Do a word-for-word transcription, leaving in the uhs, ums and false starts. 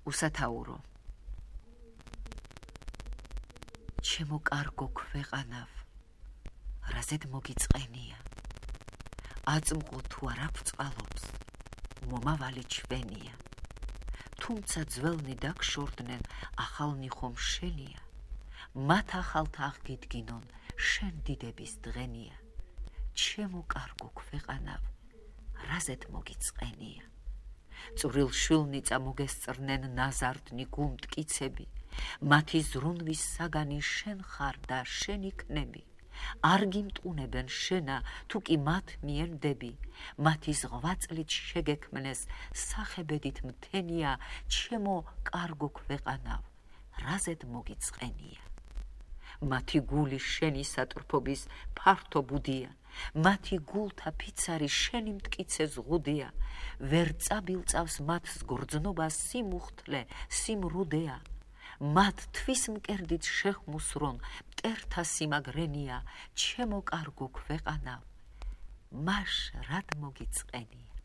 უსათაურო. ჩემო კარგო ქვეყანავ, რაზედ მოგიწყენია? აწმყო თუ არ აფწყალობს, მომავალი ჩვენია. თუმცა ძველნი დაგშორდნენ, ახალნი ხომ შენია. მათ ახალთ აღგიდგინონ, შენ დიდების დღენია. ჩემო კარგო ქვეყანავ, რაზედ მოგიწყენია? წვრილ შვილნიცა მოგესწრნენ ნაზარდნი გულმტკიცები. მათი ზრუნვის საგანი შენ ხარ და შენ იქნები. არ გიმტყუნებენ შენა, თუ კი მათ მიენდები. მათი ზღვაწლით შეგექმნეს, სახებედით მთენია. ჩემო კარგო ქვეყანავ, რაზედ მოგიწყენია? მათი გული შენი სატრფობის ფართო ბუდია. მათი გულთა ფიცარი შენი მტკიცე ზღუდია. ვერ წაბილწავს მათ გრძნობა სიმუხთლე, სიმრუდეა. მათ თვის მკერდით შეხმუსრონ, მტერთა სიმაგრენია. ჩემო კარგო ქვეყანავ, მაშ რად მოგიწყენია?